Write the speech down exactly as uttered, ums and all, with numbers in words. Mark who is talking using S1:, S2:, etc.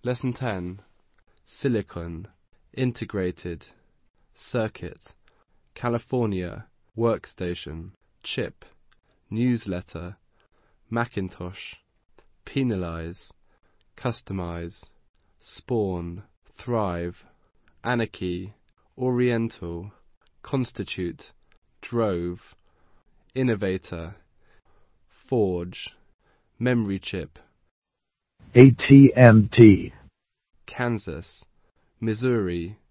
S1: Lesson ten. Silicon, integrated, circuit, California, workstation, chip, newsletter, Macintosh, penalize, customize, spawn, thrive, anarchy, oriental, constitute, drove, innovator, forge, memory chip,
S2: A T and T,
S1: Kansas, Missouri,